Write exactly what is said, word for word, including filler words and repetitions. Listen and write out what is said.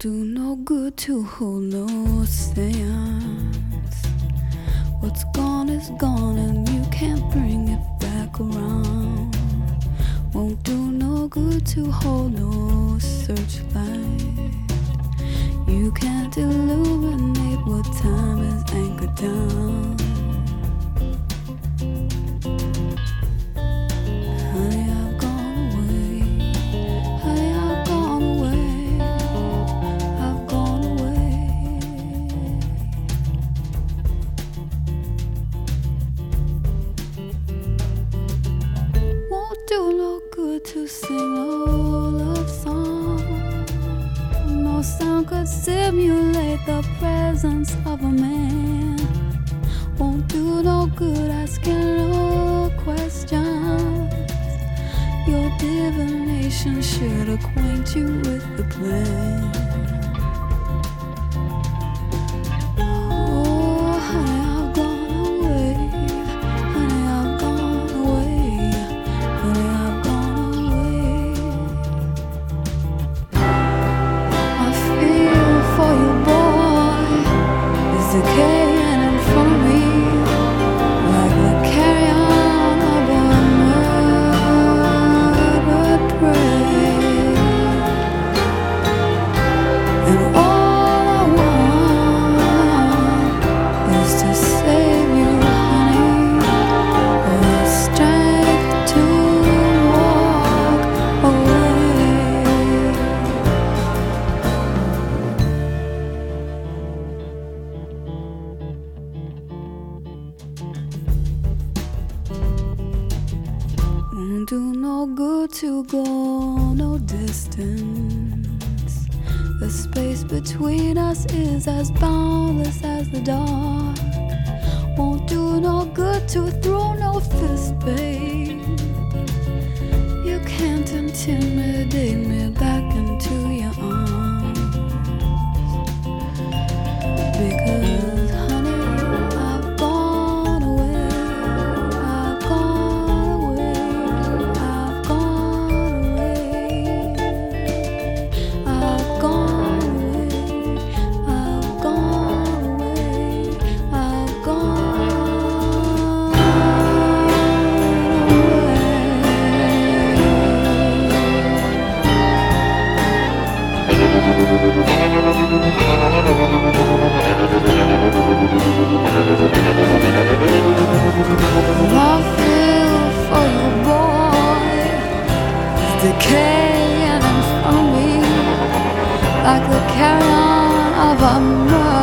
do no good to hold no seance. What's gone is gone and you can't bring it back around. Won't do no good to hold no searchlight. You can't illuminate what time is anchored down. Honey, I've gone away. Honey, I've gone away. I've gone away. Won't do no good to sing no love song. No sound could simulate the presence of a man. Won't do no good asking no questions. Your divination should acquaint you with the plan. Oh, honey, I've gone away. Honey, I've gone away. Honey, I've gone away. I feel for you, boy. Is decaying in front of me, like the carrion of a murdered prey. And all I want is to save you, honey, with the strength to walk away. Won't do no good to go no distance. The space between us is as boundless as the dark. Won't do no good to throw no fist, babe. You can't intimidate me back into your arms. Because, honey, I've gone away. I've gone away. I've gone away. I've gone away. I've gone away. I've gone I feel for you, boy. It's decaying in front of me, like the carrion of a murder.